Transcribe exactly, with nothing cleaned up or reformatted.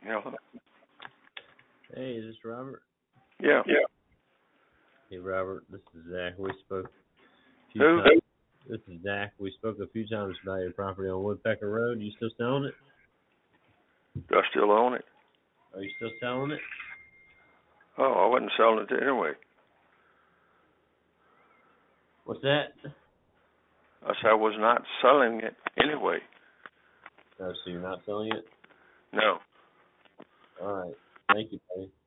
Yeah. Hey, is this Robert? Yeah. Yeah. Hey, Robert, this is Zach. We spoke a few Who? times. This is Zach. We spoke a few times about your property on Woodpecker Road. You still selling it? Do I still own it? Are you still selling it? Oh, I wasn't selling it anyway. What's that? I said I was not selling it anyway. Oh, so you're not selling it? No. All right. Thank you, buddy.